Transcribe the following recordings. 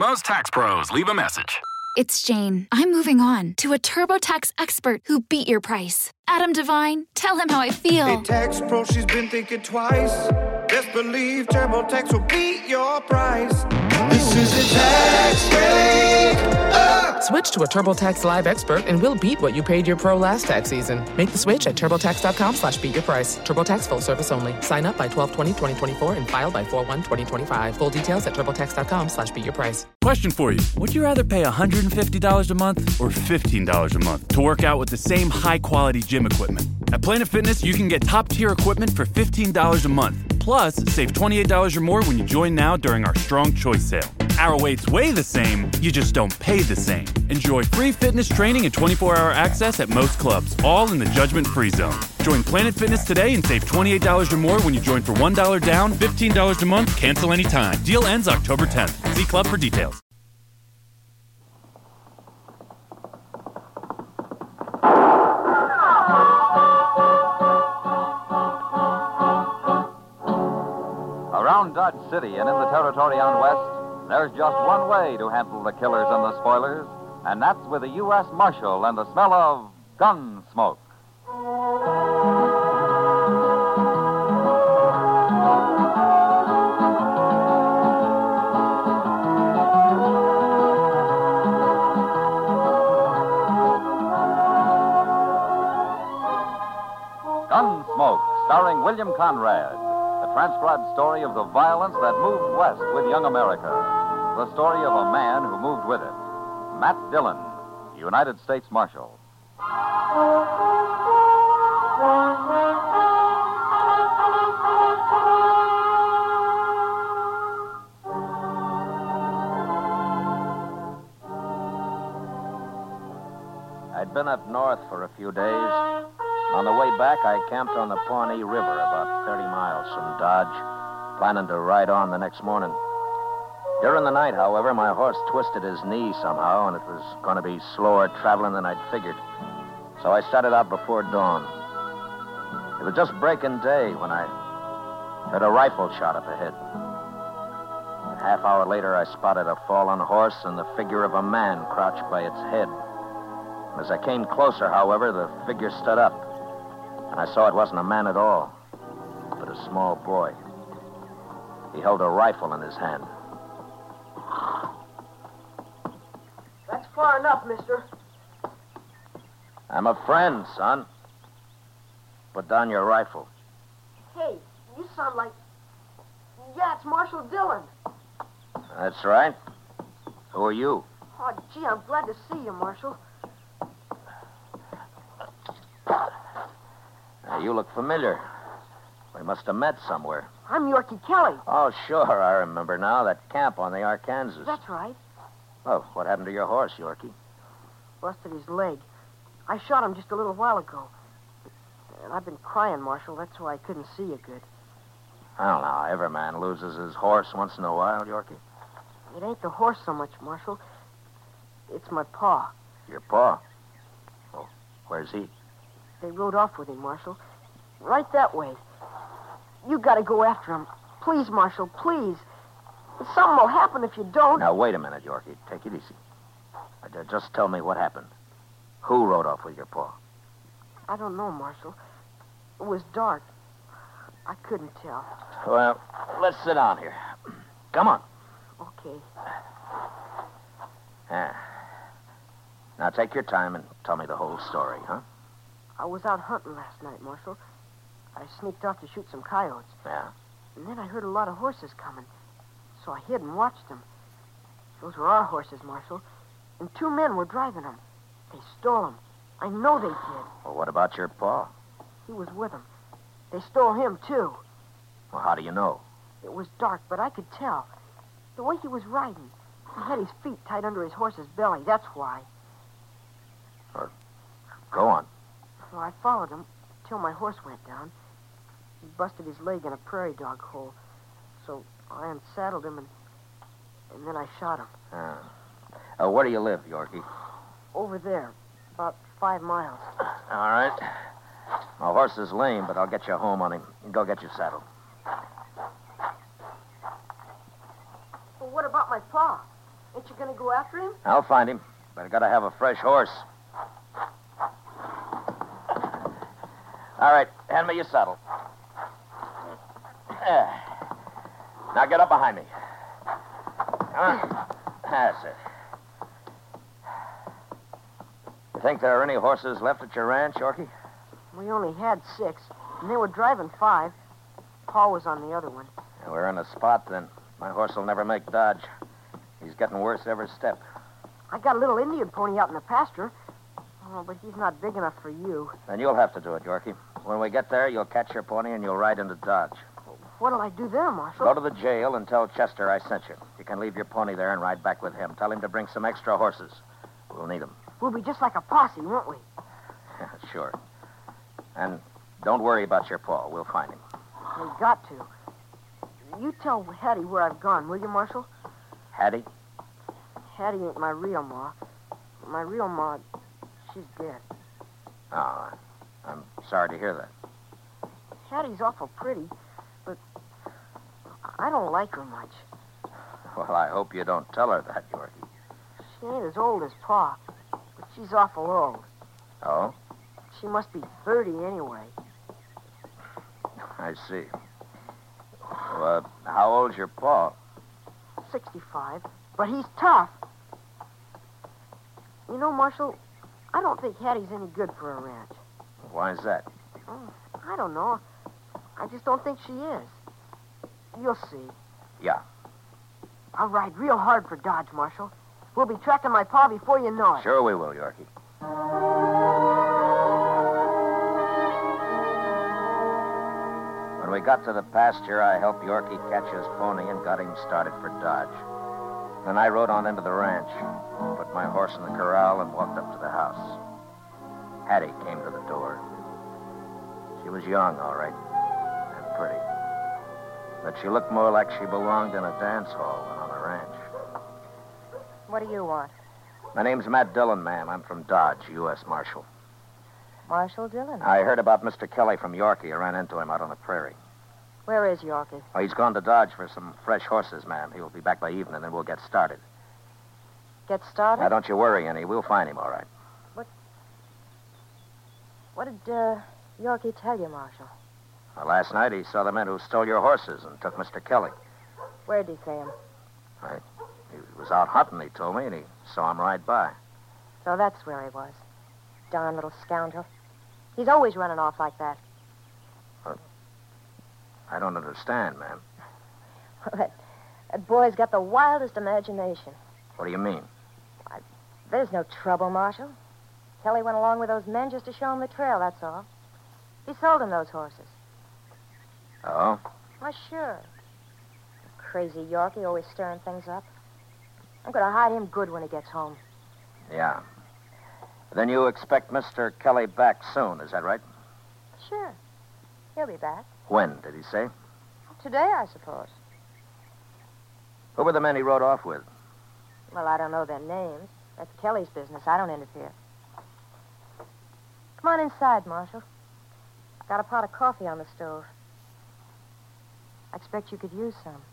Most tax pros leave a message. It's Jane. I'm moving on to a TurboTax expert who beat your price. Adam Devine, tell him how I feel. Hey, tax pro, she's been thinking twice. Best believe TurboTax will beat your price. This is a tax break. Switch to a TurboTax Live expert and we'll beat what you paid your pro last tax season. Make the switch at TurboTax.com/beatyourprice. TurboTax full service only. Sign up by 12/20/2024 and file by 4/1/2025. Full details at TurboTax.com/beatyourprice. Question for you. Would you rather pay $150 a month or $15 a month to work out with the same high-quality gym equipment? At Planet Fitness, you can get top-tier equipment for $15 a month. Plus, save $28 or more when you join now during our Strong Choice sale. Our weights weigh the same, you just don't pay the same. Enjoy free fitness training and 24-hour access at most clubs, all in the judgment-free zone. Join Planet Fitness today and save $28 or more when you join for $1 down, $15 a month, cancel anytime. Deal ends October 10th. See club for details. Around Dodge City and in the territory on West, there's just one way to handle the killers and the spoilers, and that's with a U.S. Marshal and the smell of gun smoke. Gunsmoke, starring William Conrad. The transcribed story of the violence that moved west with young America. The story of a man who moved with it. Matt Dillon, United States Marshal. I'd been up north for a few days. On the way back, I camped on the Pawnee River about 30 miles from Dodge, planning to ride on the next morning. During the night, however, my horse twisted his knee somehow, and it was going to be slower traveling than I'd figured. So I started out before dawn. It was just breaking day when I heard a rifle shot up ahead. A half hour later, I spotted a fallen horse and the figure of a man crouched by its head. As I came closer, however, the figure stood up. And I saw it wasn't a man at all, but a small boy. He held a rifle in his hand. That's far enough, mister. I'm a friend, son. Put down your rifle. Hey, you sound like... Yeah, it's Marshal Dillon. That's right. Who are you? Oh, gee, I'm glad to see you, Marshal. Now, you look familiar. We must have met somewhere. I'm Yorkie Kelly. Oh, sure, I remember now. That camp on the Arkansas. That's right. Oh, what happened to your horse, Yorkie? Busted his leg. I shot him just a little while ago. And I've been crying, Marshal. That's why I couldn't see you good. I don't know. Every man loses his horse once in a while, Yorkie. It ain't the horse so much, Marshal. It's my paw. Your paw? Oh, where's he? They rode off with him, Marshal. Right that way. You gotta go after him. Please, Marshal, please. Something will happen if you don't. Now, wait a minute, Yorkie. Take it easy. Just tell me what happened. Who rode off with your paw? I don't know, Marshal. It was dark. I couldn't tell. Well, let's sit down here. Come on. Okay. Now, take your time and tell me the whole story, huh? I was out hunting last night, Marshal. I sneaked off to shoot some coyotes. Yeah? And then I heard a lot of horses coming. So I hid and watched them. Those were our horses, Marshal. And 2 men were driving them. They stole them. I know they did. Well, what about your paw? He was with them. They stole him, too. Well, how do you know? It was dark, but I could tell. The way he was riding. He had his feet tied under his horse's belly. That's why. Go on. Well, I followed him till my horse went down. He busted his leg in a prairie dog hole. So I unsaddled him and then I shot him. Where do you live, Yorkie? Over there, about 5 miles. All right. My horse is lame, but I'll get you home on him. Go get your saddle. Well, what about my paw? Ain't you going to go after him? I'll find him, but I gotta have a fresh horse. All right, hand me your saddle. Now get up behind me. Come on. That's it. You think there are any horses left at your ranch, Yorkie? We only had 6, and they were driving 5. Paul was on the other one. We're in a spot, then. My horse will never make Dodge. He's getting worse every step. I got a little Indian pony out in the pasture. Oh, but he's not big enough for you. Then you'll have to do it, Yorkie. When we get there, you'll catch your pony and you'll ride into Dodge. What'll I do there, Marshal? Go to the jail and tell Chester I sent you. You can leave your pony there and ride back with him. Tell him to bring some extra horses. We'll need them. We'll be just like a posse, won't we? Sure. And don't worry about your paw. We'll find him. We got to. You tell Hattie where I've gone, will you, Marshal? Hattie? Hattie ain't my real ma. My real ma, she's dead. Oh, I'm sorry to hear that. Hattie's awful pretty, but I don't like her much. Well, I hope you don't tell her that, Yorkie. She ain't as old as Pa, but she's awful old. Oh? She must be 30 anyway. I see. Well, how old's your Pa? 65, but he's tough. You know, Marshal, I don't think Hattie's any good for a ranch. Why is that? Oh, I don't know. I just don't think she is. You'll see. Yeah. I'll ride real hard for Dodge, Marshal. We'll be tracking my pa before you know it. Sure we will, Yorkie. When we got to the pasture, I helped Yorkie catch his pony and got him started for Dodge. Then I rode on into the ranch, put my horse in the corral, and walked up to the house. Hattie came to the door. She was young, all right, and pretty. But she looked more like she belonged in a dance hall than on a ranch. What do you want? My name's Matt Dillon, ma'am. I'm from Dodge, U.S. Marshal. Marshal Dillon? I heard about Mr. Kelly from Yorkie. I ran into him out on the prairie. Where is Yorkie? Oh, he's gone to Dodge for some fresh horses, ma'am. He'll be back by evening, and we'll get started. Get started? Now, don't you worry any. We'll find him, all right. What did Yorkie tell you, Marshal? Well, last night he saw the men who stole your horses and took Mr. Kelly. Where'd he see him? Right. He was out hunting, he told me, and he saw him ride by. So that's where he was. Darn little scoundrel. He's always running off like that. I don't understand, ma'am. That boy's got the wildest imagination. What do you mean? There's no trouble, Marshal. Kelly went along with those men just to show him the trail, that's all. He sold him those horses. Oh? Why, sure. Crazy Yorkie, always stirring things up. I'm going to hide him good when he gets home. Yeah. Then you expect Mr. Kelly back soon, is that right? Sure. He'll be back. When, did he say? Today, I suppose. Who were the men he rode off with? Well, I don't know their names. That's Kelly's business. I don't interfere. Come on inside, Marshal. I got a pot of coffee on the stove. I expect you could use some.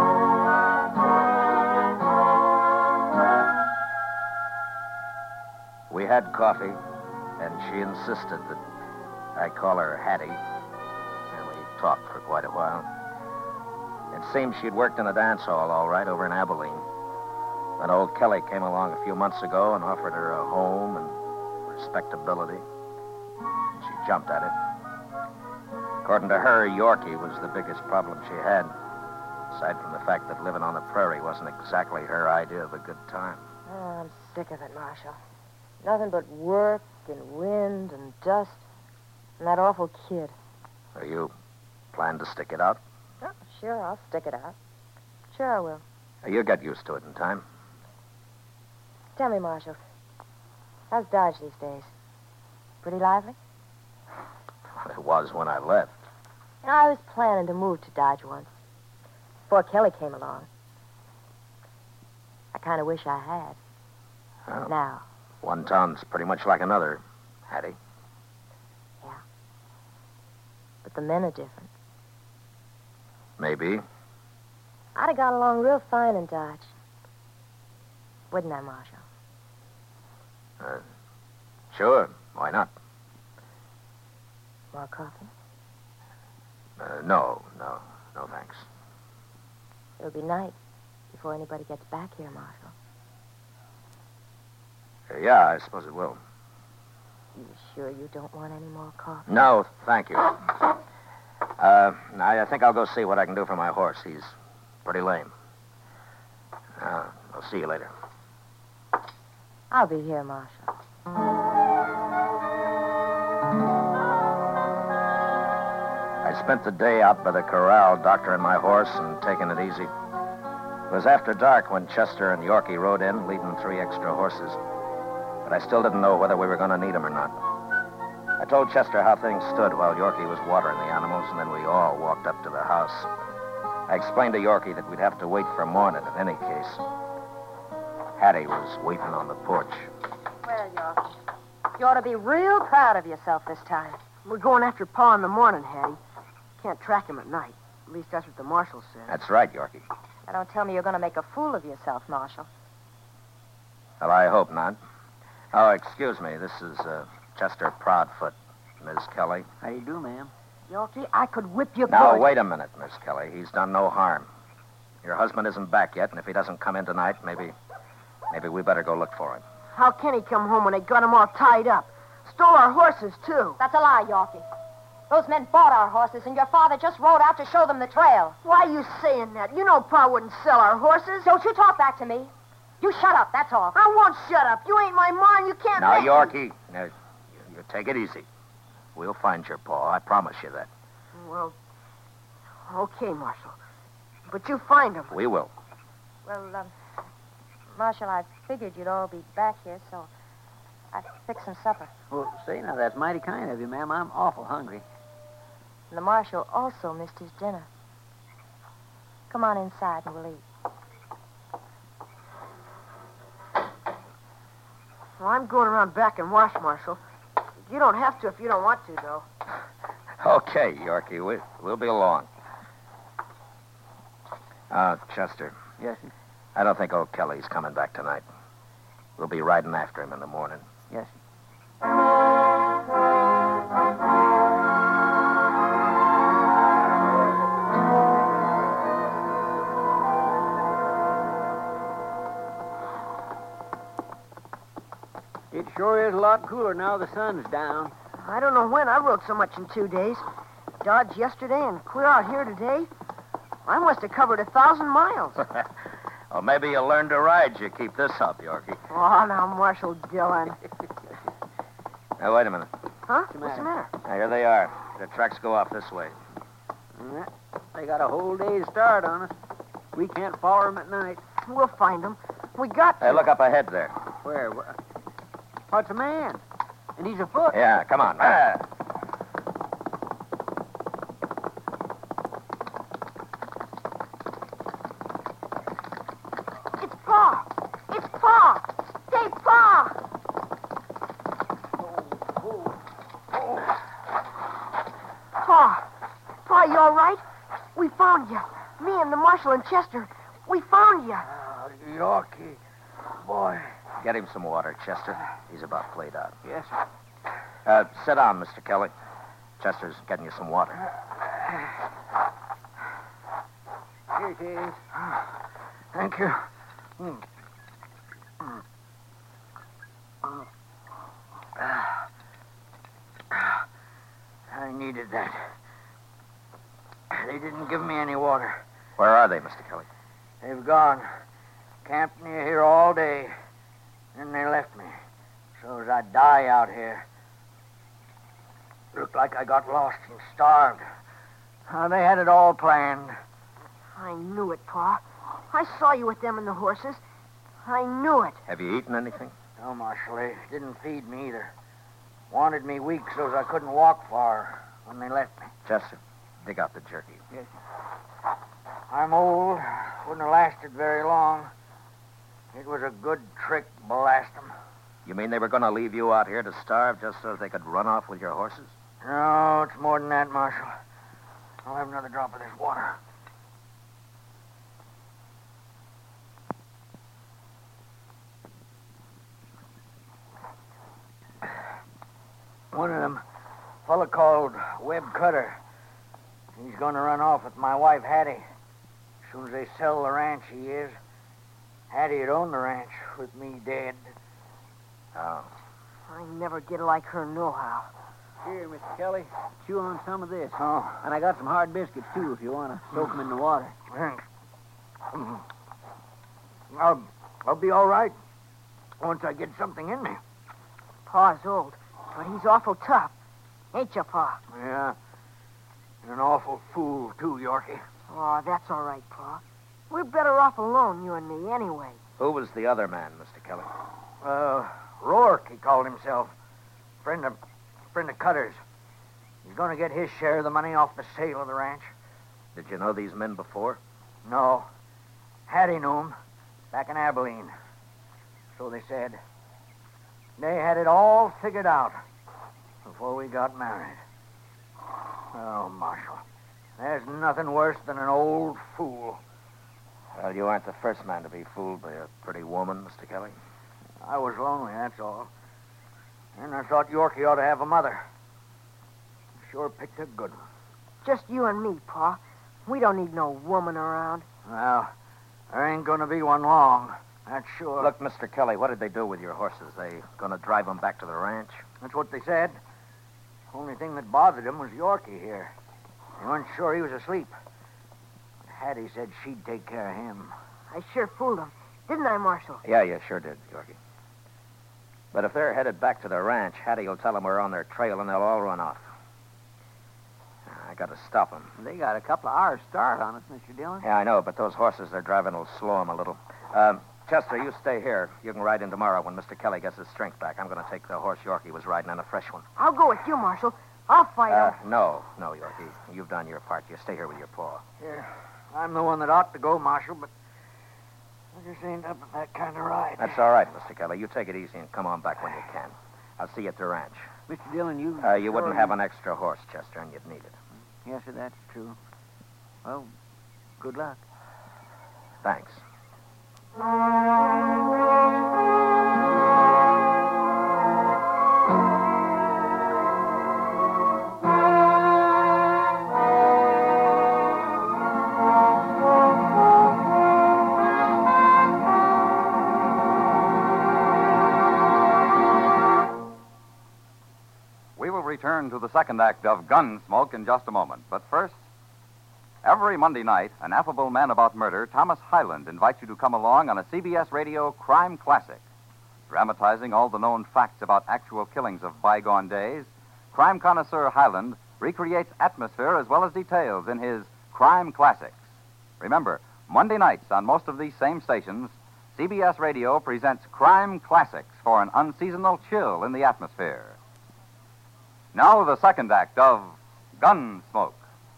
We had coffee, and she insisted that I call her Hattie, and we talked for quite a while. It seemed she'd worked in a dance hall, all right, over in Abilene. Then old Kelly came along a few months ago and offered her a home and respectability. And she jumped at it. According to her, Yorkie was the biggest problem she had, aside from the fact that living on the prairie wasn't exactly her idea of a good time. Oh, I'm sick of it, Marshal. Nothing but work and wind and dust. And that awful kid. Are you plan to stick it out? Oh, sure, I'll stick it out. Sure I will. You'll get used to it in time. Tell me, Marshal, how's Dodge these days? Pretty lively? It was when I left. You know, I was planning to move to Dodge once, before Kelly came along. I kind of wish I had. Oh. Now. One town's pretty much like another, Hattie. Yeah. But the men are different. Maybe. I'd have got along real fine in Dodge. Wouldn't I, Marshal? Sure. Why not? More coffee? No, thanks. It'll be night before anybody gets back here, Marshal. Yeah, I suppose it will. You sure you don't want any more coffee? No, thank you. I think I'll go see what I can do for my horse. He's pretty lame. I'll see you later. I'll be here, Marshal. I spent the day out by the corral, doctoring my horse and taking it easy. It was after dark when Chester and Yorkie rode in, leading 3 extra horses. But I still didn't know whether we were going to need them or not. I told Chester how things stood while Yorkie was watering the animals, and then we all walked up to the house. I explained to Yorkie that we'd have to wait for morning in any case. Hattie was waiting on the porch. Well, Yorkie, you ought to be real proud of yourself this time. We're going after Pa in the morning, Hattie. Can't track him at night. At least that's what the marshal said. That's right, Yorkie. Now, don't tell me you're going to make a fool of yourself, Marshal. Well, I hope not. Oh, excuse me. This is Chester Proudfoot, Miss Kelly. How you do, ma'am? Yorkie, I could whip you Now, good. wait a minute, Miss Kelly. He's done no harm. Your husband isn't back yet, and if he doesn't come in tonight, maybe we better go look for him. How can he come home when they got him all tied up? Stole our horses, too. That's a lie, Yorkie. Those men bought our horses, and your father just rode out to show them the trail. Why are you saying that? You know Pa wouldn't sell our horses. Don't you talk back to me. You shut up, that's all. I won't shut up. You ain't my ma, and you can't Now, make me. Yorkie, now, you take it easy. We'll find your Pa. I promise you that. Well, okay, Marshal. But you find him. We will. Well, Marshal, I figured you'd all be back here, so I fixed some supper. Well, say, now, that's mighty kind of you, ma'am. I'm awful hungry. And the Marshal also missed his dinner. Come on inside and we'll eat. Well, I'm going around back and wash, Marshal. You don't have to if you don't want to, though. Okay, Yorkie. We'll be along. Chester. Yes, sir. I don't think old Kelly's coming back tonight. We'll be riding after him in the morning. Yes, sir. It sure is a lot cooler now the sun's down. I don't know when I rode so much in 2 days. Dodge yesterday and clear out here today. I must have covered 1,000 miles. Well, maybe you'll learn to ride. You keep this up, Yorkie. Oh, now, Marshal Dillon. Now, wait a minute. Huh? What's the matter? Now, here they are. The tracks go off this way. They got a whole day's start on us. We can't follow them at night. We'll find them. We got to. Hey, look up ahead there. Where? What's a man? And he's afoot. Yeah, come on. It's Pa! It's Pa! Hey, Pa! Pa, you all right? We found you. Me and the Marshal and Chester. We found you. Oh, Yorkie. Boy. Get him some water, Chester. He's about played out. Yes, sir. Sit down, Mr. Kelly. Chester's getting you some water. Here it is. Thank you. I needed that. They didn't give me any water. Where are they, Mr. Kelly? They've gone. Camped near here all day. Then they left me. So as I'd die out here. Looked like I got lost and starved. They had it all planned. I knew it, Pa. I saw you with them and the horses. I knew it. Have you eaten anything? No, Marshal, they didn't feed me either. Wanted me weak so as I couldn't walk far when they left me. Chester, dig out the jerky. Yes. I'm old. Wouldn't have lasted very long. It was a good trick, blast 'em. You mean they were going to leave you out here to starve just so they could run off with your horses? No, it's more than that, Marshal. I'll have another drop of this water. One of them, fella called Webb Cutter. He's going to run off with my wife, Hattie. As soon as they sell the ranch, he is. Hattie'd own the ranch with me dead. Oh. I never get like her nohow. Here, Mr. Kelly, chew on some of this. Oh. And I got some hard biscuits, too, if you want to soak them in the water. Thanks. I'll be all right once I get something in me. Pa's old, but he's awful tough. Ain't you, Pa? Yeah. And an awful fool, too, Yorkie. Oh, that's all right, Pa. We're better off alone, you and me, anyway. Who was the other man, Mr. Kelly? Rourke, he called himself. Friend of Cutter's. He's going to get his share of the money off the sale of the ranch. Did you know these men before? No. Hattie knew him back in Abilene. So they said. They had it all figured out before we got married. Oh, Marshal, there's nothing worse than an old fool. Well, you aren't the first man to be fooled by a pretty woman, Mr. Kelly. I was lonely, that's all. And I thought Yorkie ought to have a mother. Sure picked a good one. Just you and me, Pa. We don't need no woman around. Well, there ain't going to be one long, that's sure. Look, Mr. Kelly, what did they do with your horses? They going to drive them back to the ranch? That's what they said. Only thing that bothered him was Yorkie here. They weren't sure he was asleep. But Hattie said she'd take care of him. I sure fooled him. Didn't I, Marshal? Yeah, you sure did, Yorkie. But if they're headed back to the ranch, Hattie will tell them we're on their trail and they'll all run off. I got to stop them. They got a couple of hours start on us, Mr. Dillon. Yeah, I know, but those horses they're driving will slow them a little. Chester, you stay here. You can ride in tomorrow when Mr. Kelly gets his strength back. I'm going to take the horse Yorkie was riding on a fresh one. I'll go with you, Marshal. I'll fight him. No, Yorkie. You've done your part. You stay here with your paw. Yeah, I'm the one that ought to go, Marshal, but I just ain't up with that kind of ride. That's all right, Mr. Kelly. You take it easy and come on back when you can. I'll see you at the ranch. Mr. Dillon, you... You wouldn't have an extra horse, Chester, and you'd need it. Yes, sir, that's true. Well, good luck. Thanks. We will return to the second act of Gunsmoke in just a moment. But first, every Monday night, an affable man about murder, Thomas Hyland, invites you to come along on a CBS Radio crime classic. Dramatizing all the known facts about actual killings of bygone days, crime connoisseur Hyland recreates atmosphere as well as details in his Crime Classics. Remember, Monday nights on most of these same stations, CBS Radio presents Crime Classics for an unseasonal chill in the atmosphere. Now the second act of Gunsmoke.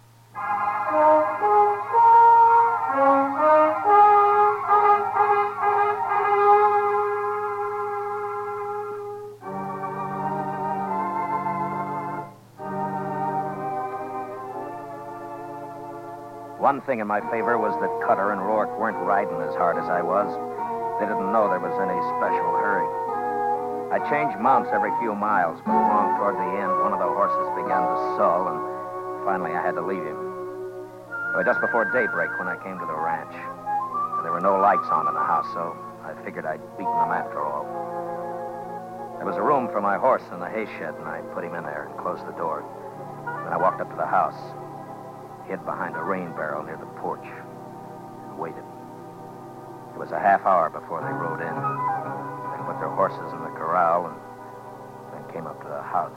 One thing in my favor was that Cutter and Rourke weren't riding as hard as I was. They didn't know there was any special hurry. I changed mounts every few miles, but along toward the end, one of the horses began to sull, and finally I had to leave him. It was just before daybreak when I came to the ranch. There were no lights on in the house, so I figured I'd beaten them after all. There was a room for my horse in the hay shed, and I put him in there and closed the door. Then I walked up to the house, hid behind a rain barrel near the porch, and waited. It was a half hour before they rode in. They put their horses in the corral and then came up to the house.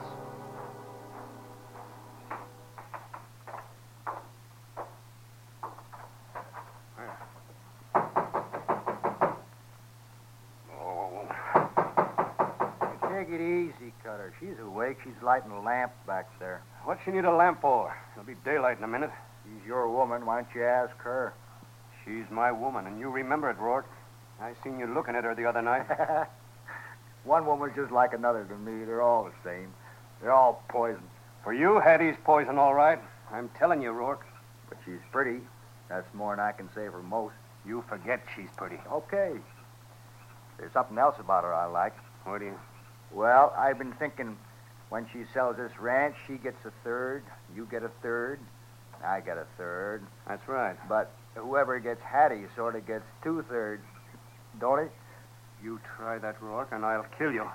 Take it easy, Cutter. She's awake. She's lighting a lamp back there. What's she need a lamp for? It'll be daylight in a minute. She's your woman. Why don't you ask her? She's my woman, and you remember it, Rourke. I seen you looking at her the other night. One woman's just like another to me. They're all the same. They're all poison. For you, Hattie's poison, all right. I'm telling you, Rourke. But she's pretty. That's more than I can say for most. You forget she's pretty. Okay. There's something else about her I like. What do you... Well, I've been thinking, When she sells this ranch, she gets a third, you get a third, I get a third. That's right. But whoever gets Hattie sort of gets 2/3, don't he? You try that, Rourke, and I'll kill you.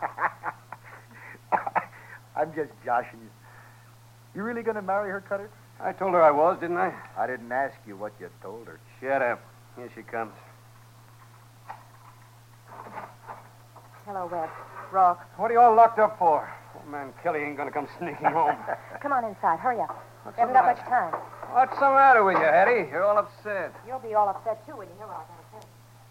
I'm just joshing you. You really going to marry her, Cutter? I told her I was, didn't I? I didn't ask you what you told her. Shut up. Here she comes. Hello, Webb. Rourke. What are you all locked up for? Old man Kelly ain't gonna come sneaking home. Come on inside. Hurry up. What's We haven't the got much time. What's the matter with you, Hattie? You're all upset. You'll be all upset, too, when you hear what I gotta say.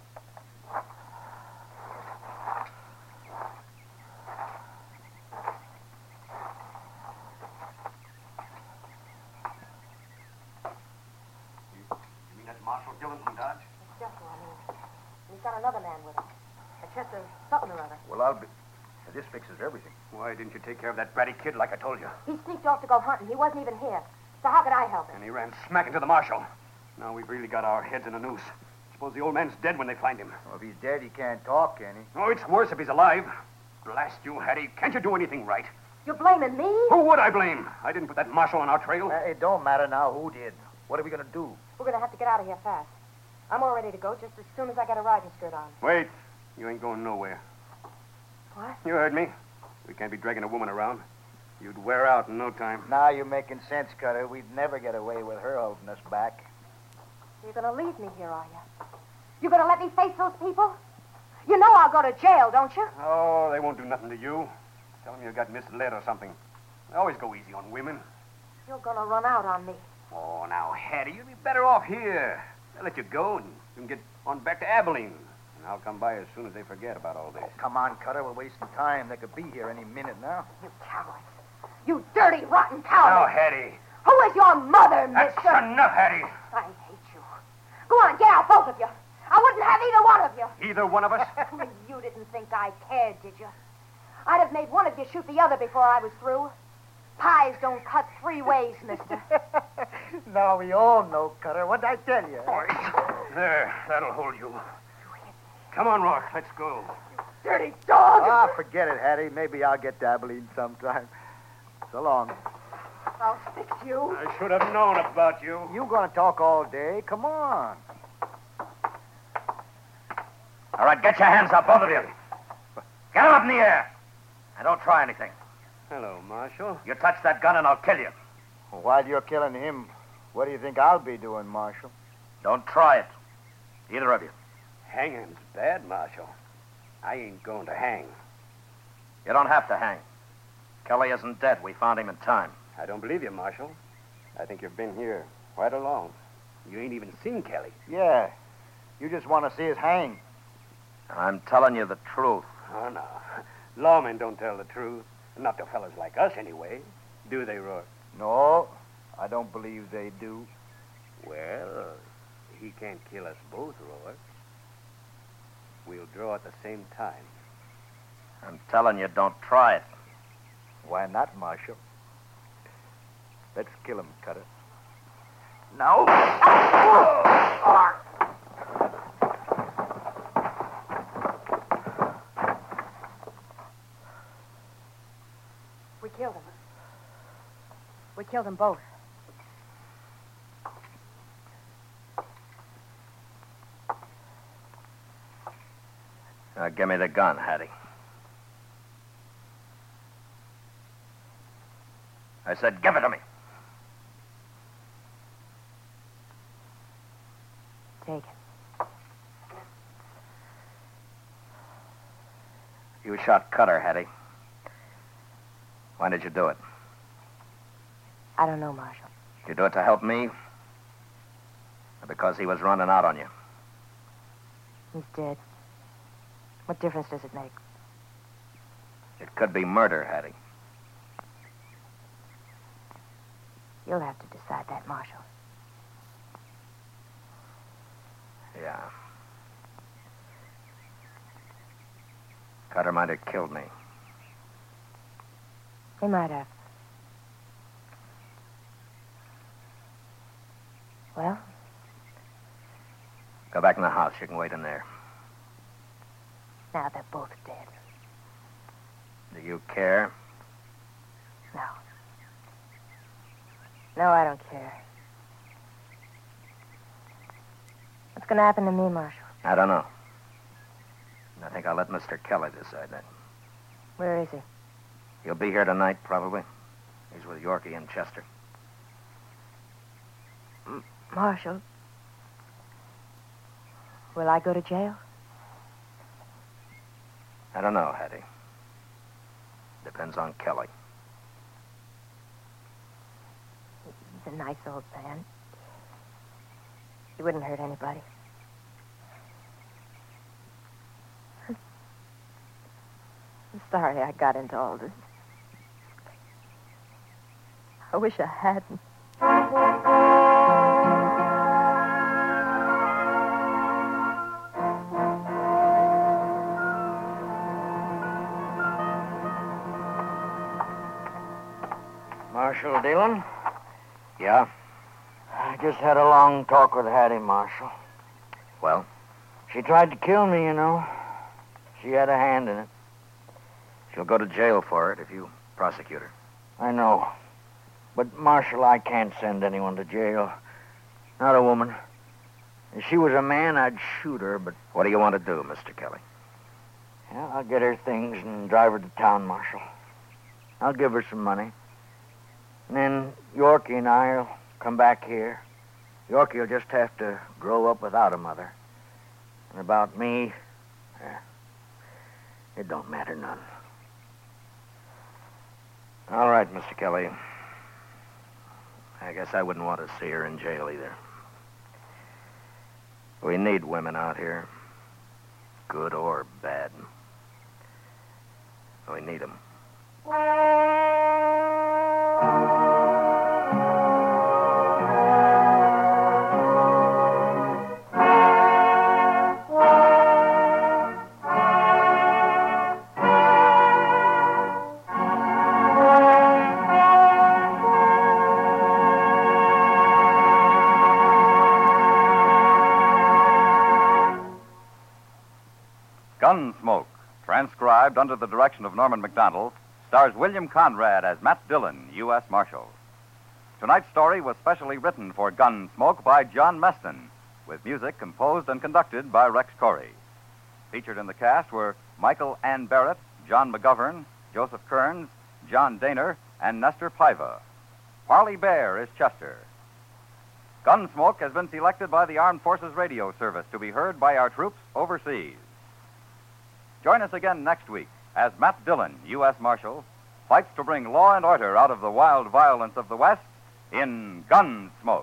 You mean that's Marshal Dillon from Dodge? It's just what I mean. And he's got another man with him. Chester something or other. Well, I'll be... This fixes everything. Why didn't you take care of that bratty kid like I told you? He sneaked off to go hunting. He wasn't even here. So how could I help him? And he ran smack into the Marshal. Now we've really got our heads in a noose. Suppose the old man's dead when they find him. Well, if he's dead, he can't talk, can he? Oh, it's worse if he's alive. Blast you, Hattie. Can't you do anything right? You're blaming me? Who would I blame? I didn't put that Marshal on our trail. It don't matter now who did. What are we going to do? We're going to have to get out of here fast. I'm all ready to go just as soon as I get a riding skirt on. Wait. You ain't going nowhere. What? You heard me. We can't be dragging a woman around. You'd wear out in no time. Now you're making sense, Cutter. We'd never get away with her holding us back. You're going to leave me here, are you? You're going to let me face those people? You know I'll go to jail, don't you? Oh, they won't do nothing to you. Tell them you got misled or something. They always go easy on women. You're going to run out on me. Oh, now, Hattie, you'd be better off here. They'll let you go and you can get on back to Abilene. And I'll come by as soon as they forget about all this. Oh, come on, Cutter. We're wasting time. They could be here any minute now. You cowards. You dirty, rotten Now, cowards. Hattie. Who is your mother, That's mister? enough, Hattie. I hate you. Go on, get out, both of you. I wouldn't have either one of you. Either one of us? You didn't think I cared, did you? I'd have made one of you shoot the other before I was through. Pies don't cut 3 ways, mister. Now we all know, Cutter. What'd I tell you? There, that'll hold you. Come on, Rourke, let's go. Dirty dog! Ah, forget it, Hattie. Maybe I'll get to Abilene sometime. So long. I'll fix you. I should have known about you. You gonna talk all day? Come on. All right, get your hands up, both of you. Get them up in the air. And don't try anything. Hello, Marshal. You touch that gun and I'll kill you. While you're killing him, what do you think I'll be doing, Marshal? Don't try it. Either of you. Hanging's bad, Marshal. I ain't going to hang. You don't have to hang. Kelly isn't dead. We found him in time. I don't believe you, Marshal. I think you've been here quite alone. You ain't even seen Kelly. Yeah. You just want to see us hang. I'm telling you the truth. Oh, no. Lawmen don't tell the truth. Not to fellas like us, anyway. Do they, Rourke? No, I don't believe they do. Well, he can't kill us both, Rourke. We'll draw at the same time. I'm telling you, don't try it. Why not, Marshal? Let's kill him, Cutter. No. We killed him. We killed them both. Now, give me the gun, Hattie. I said, give it to me. Take it. You shot Cutter, Hattie. Why did you do it? I don't know, Marshal. Did you do it to help me? Or because he was running out on you? He's dead. What difference does it make? It could be murder, Hattie. You'll have to decide that, Marshal. Yeah. Cutter might have killed me. He might have. Well? Go back in the house. You can wait in there. Now they're both dead. Do you care? No, I don't care. What's going to happen to me, Marshal? I don't know. I think I'll let Mr. Kelly decide that. Where is he? He'll be here tonight, probably. He's with Yorkie and Chester. Marshal, will I go to jail? I don't know, Hattie. Depends on Kelly. He's a nice old man. He wouldn't hurt anybody. I'm sorry I got into all this. I wish I hadn't. Marshal Dillon? Yeah? I just had a long talk with Hattie, Marshal. Well? She tried to kill me, you know. She had a hand in it. She'll go to jail for it if you prosecute her. I know. But, Marshal, I can't send anyone to jail. Not a woman. If she was a man, I'd shoot her, but... What do you want to do, Mr. Kelly? Yeah, I'll get her things and drive her to town, Marshal. I'll give her some money. And then Yorkie and I'll come back here. Yorkie will just have to grow up without a mother. And about me, it don't matter none. All right, Mr. Kelly. I guess I wouldn't want to see her in jail either. We need women out here. Good or bad. We need them. Gunsmoke, transcribed under the direction of Norman Macdonald, stars William Conrad as Matt Dillon, U.S. Marshal. Tonight's story was specially written for Gunsmoke by John Meston, with music composed and conducted by Rex Corey. Featured in the cast were Michael Ann Barrett, John McGovern, Joseph Kearns, John Daner, and Nestor Paiva. Parley Bear is Chester. Gunsmoke has been selected by the Armed Forces Radio Service to be heard by our troops overseas. Join us again next week as Matt Dillon, U.S. Marshal, fights to bring law and order out of the wild violence of the West in Gunsmoke.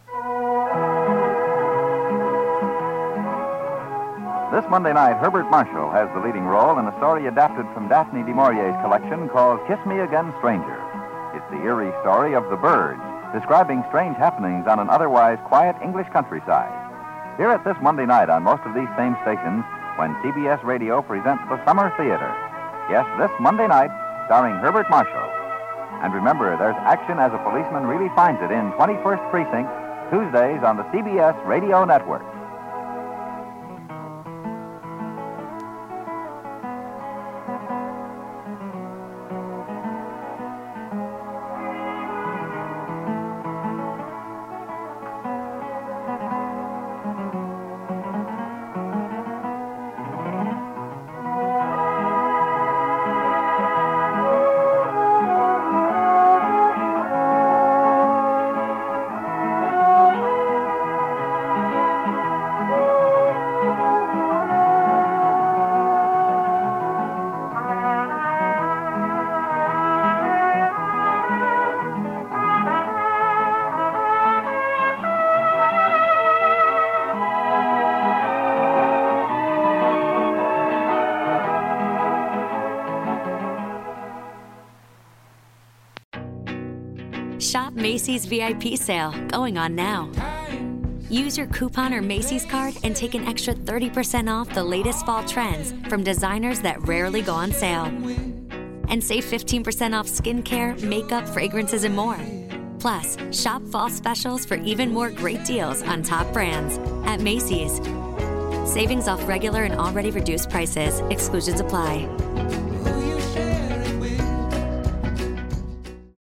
This Monday night, Herbert Marshall has the leading role in a story adapted from Daphne du Maurier's collection called Kiss Me Again, Stranger. It's the eerie story of the Birds, describing strange happenings on an otherwise quiet English countryside. Hear it this Monday night on most of these same stations when CBS Radio presents the Summer Theater. Yes, this Monday night, starring Herbert Marshall. And remember, there's action as a policeman really finds it in 21st Precinct, Tuesdays on the CBS Radio Network. Shop Macy's VIP sale, going on now. Use your coupon or Macy's card and take an extra 30% off the latest fall trends from designers that rarely go on sale. And save 15% off skincare, makeup, fragrances, and more. Plus, shop fall specials for even more great deals on top brands at Macy's. Savings off regular and already reduced prices. Exclusions apply.